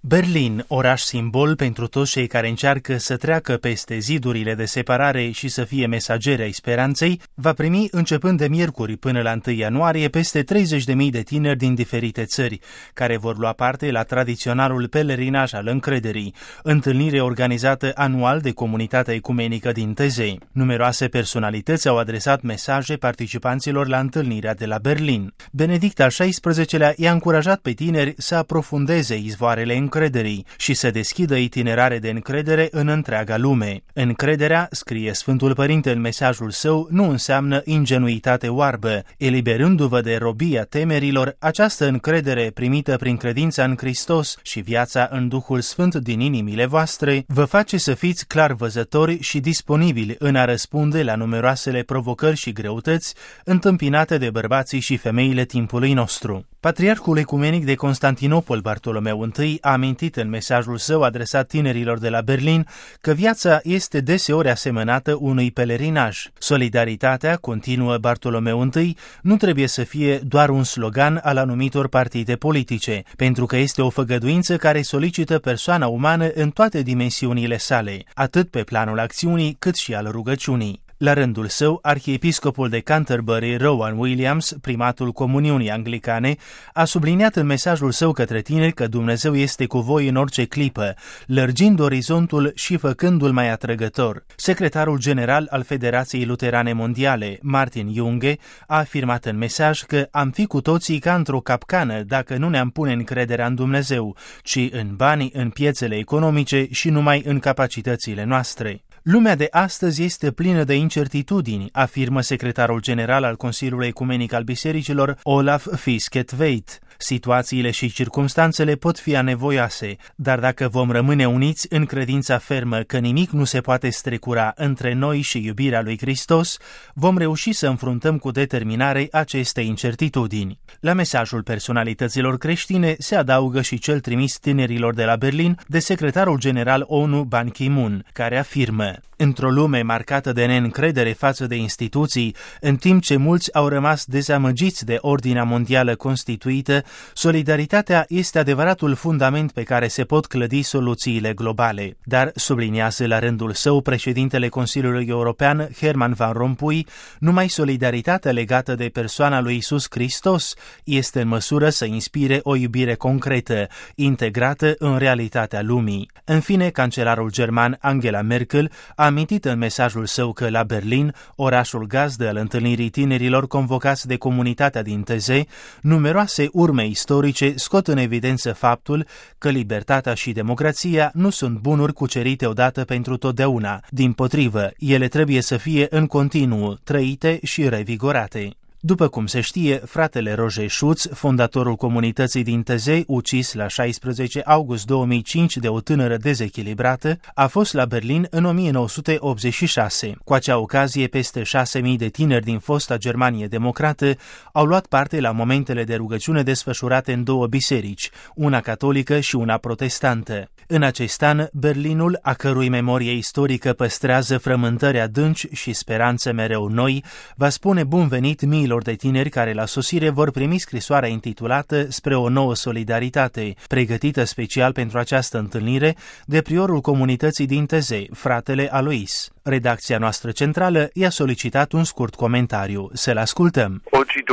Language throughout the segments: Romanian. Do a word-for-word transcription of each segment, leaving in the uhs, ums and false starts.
Berlin, oraș simbol pentru toți cei care încearcă să treacă peste zidurile de separare și să fie mesageri ai speranței, va primi începând de miercuri până la întâi ianuarie peste treizeci de mii de tineri din diferite țări, care vor lua parte la tradiționalul pelerinaj al încrederii, întâlnire organizată anual de comunitatea ecumenică din Tezei. Numeroase personalități au adresat mesaje participanților la întâlnirea de la Berlin. Benedict al șaisprezecelea i-a încurajat pe tineri să aprofundeze izvoarele încrederii și să deschidă itinerare de încredere în întreaga lume. Încrederea, scrie Sfântul Părinte în mesajul său, nu înseamnă ingenuitate oarbă. Eliberându-vă de robia temerilor, această încredere primită prin credința în Hristos și viața în Duhul Sfânt din inimile voastre, vă face să fiți clar văzători și disponibili în a răspunde la numeroasele provocări și greutăți întâmpinate de bărbații și femeile timpului nostru. Patriarhul ecumenic de Constantinopol, Bartolomeu I, a amintit în mesajul său adresat tinerilor de la Berlin că viața este deseori asemănată unui pelerinaj. Solidaritatea, continuă Bartolomeu I, nu trebuie să fie doar un slogan al anumitor partide politice, pentru că este o făgăduință care solicită persoana umană în toate dimensiunile sale, atât pe planul acțiunii cât și al rugăciunii. La rândul său, arhiepiscopul de Canterbury, Rowan Williams, primatul Comuniunii Anglicane, a subliniat în mesajul său către tineri că Dumnezeu este cu voi în orice clipă, lărgind orizontul și făcându-l mai atrăgător. Secretarul general al Federației Luterane Mondiale, Martin Junge, a afirmat în mesaj că am fi cu toții ca într-o capcană dacă nu ne-am pune încrederea în Dumnezeu, ci în bani, în piețele economice și numai în capacitățile noastre. Lumea de astăzi este plină de incertitudini, afirmă secretarul general al Consiliului Ecumenic al Bisericilor, Olaf Fisket-Veit. Situațiile și circumstanțele pot fi anevoioase, dar dacă vom rămâne uniți în credința fermă că nimic nu se poate strecura între noi și iubirea lui Hristos, vom reuși să înfruntăm cu determinare aceste incertitudini. La mesajul personalităților creștine se adaugă și cel trimis tinerilor de la Berlin de secretarul general ONU Ban Ki-moon, care afirmă: într-o lume marcată de neîncredere față de instituții, în timp ce mulți au rămas dezamăgiți de ordinea mondială constituită, solidaritatea este adevăratul fundament pe care se pot clădi soluțiile globale. Dar, subliniază la rândul său președintele Consiliului European, Herman Van Rompuy, numai solidaritatea legată de persoana lui Iisus Hristos este în măsură să inspire o iubire concretă, integrată în realitatea lumii. În fine, cancelarul german Angela Merkel a amintit în mesajul său că la Berlin, orașul gazdă al întâlnirii tinerilor convocați de comunitatea din Teze, numeroase urme istorice scot în evidență faptul că libertatea și democrația nu sunt bunuri cucerite odată pentru totdeauna. Dimpotrivă, ele trebuie să fie în continuu trăite și revigorate. După cum se știe, fratele Roger Schutz, fondatorul comunității din Teze, ucis la șaisprezece august două mii cinci de o tânără dezechilibrată, a fost la Berlin în o mie nouă sute optzeci și șase. Cu acea ocazie, peste șase mii de tineri din fosta Germanie democrată au luat parte la momentele de rugăciune desfășurate în două biserici, una catolică și una protestantă. În acest an, Berlinul, a cărui memorie istorică păstrează frământări adânci și speranțe mereu noi, va spune bun venit miilor de tineri care la sosire vor primi scrisoarea intitulată Spre o nouă solidaritate, pregătită special pentru această întâlnire de priorul comunității din Teze, fratele Alois. Redacția noastră centrală i-a solicitat un scurt comentariu. Să-l ascultăm.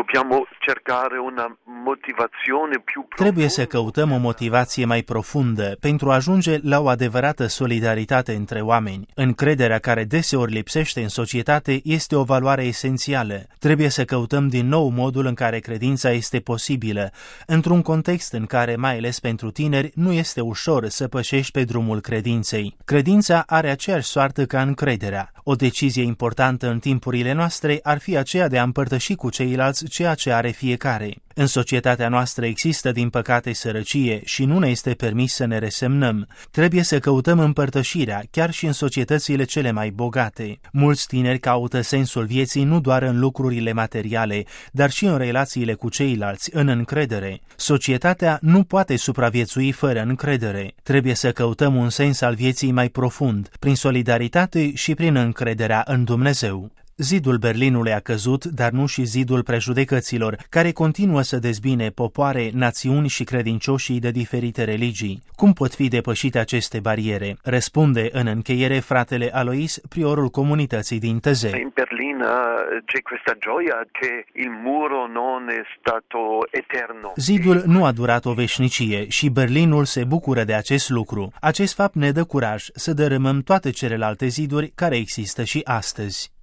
Trebuie să căutăm o motivație mai profundă pentru a ajunge la o adevărată solidaritate între oameni. Încrederea care deseori lipsește în societate este o valoare esențială. Trebuie să căutăm din nou modul în care credința este posibilă, într-un context în care, mai ales pentru tineri, nu este ușor să pășești pe drumul credinței. Credința are aceeași soartă ca încrederea. O decizie importantă în timpurile noastre ar fi aceea de a împărtăși cu ceilalți ceea ce are fiecare. În societatea noastră există, din păcate, sărăcie și nu ne este permis să ne resemnăm. Trebuie să căutăm împărtășirea, chiar și în societățile cele mai bogate. Mulți tineri caută sensul vieții nu doar în lucrurile materiale, dar și în relațiile cu ceilalți, în încredere. Societatea nu poate supraviețui fără încredere. Trebuie să căutăm un sens al vieții mai profund, prin solidaritate și prin încrederea în Dumnezeu. Zidul Berlinului a căzut, dar nu și zidul prejudecăților, care continuă să dezbine popoare, națiuni și credincioșii de diferite religii. Cum pot fi depășite aceste bariere? Răspunde în încheiere fratele Alois, priorul comunității din Tezé. In Berlin c'è questa gioia che il muro non è stato eterno. Zidul nu a durat o veșnicie și Berlinul se bucură de acest lucru. Acest fapt ne dă curaj să dărâmăm toate celelalte ziduri care există și astăzi.